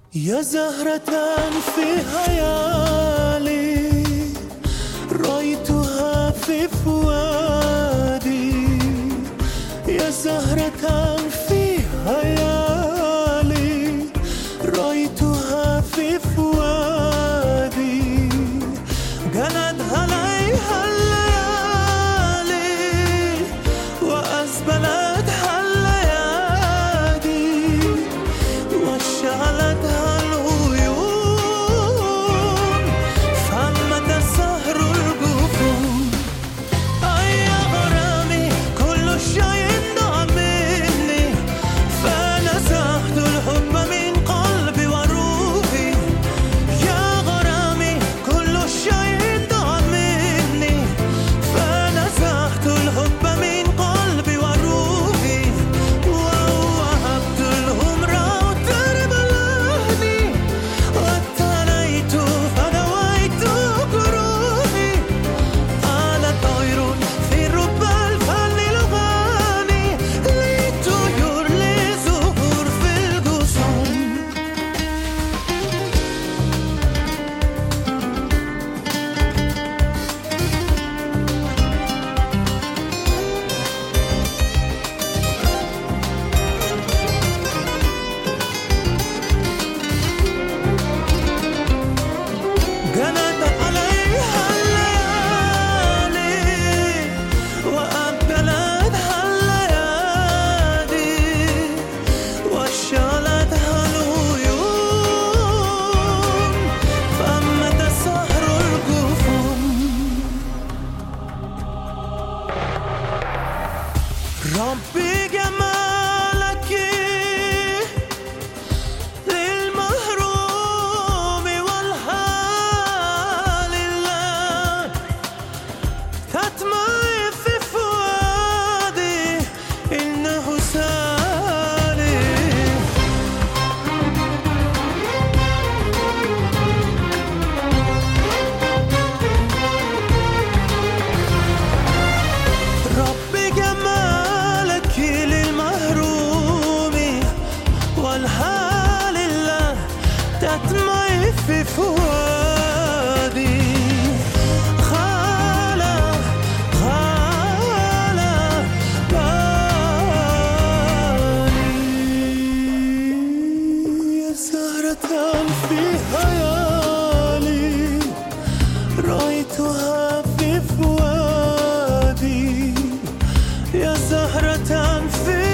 يا زهرة في خيالي رأيتها في فؤادي، يا زهرة في خيالي رأيتها في فؤادي، جنت عليها الليالي وأزبلتها الليالي وشعلتها العيون، فمت سهر الجفون. أي غرامي كل شيء ضاع مني، فنزعت الحب من قلبي وروحي. يا غرامي كل شيء ضاع مني، فنزعت الحب من قلبي وروحي، ووهبت لهم راوتر بلهني، واتنيت فدويت جروحي. أنا طير في رب الفن الغاني، لطيور لزهور في الجسوم. جنت عليها الليالي وأبدلتها الليالي وشعلتها العيون، فمت سهر الجفون. ربي جمالك للمحروم والحال الله، تطمع في فؤادي إنه سالي. ربي جمالك للمحروم والحال الله، تطمع في فؤادي. خلا خلا بالي، يا زهرة في خيالي رأيتها في فؤادي، يا زهرة في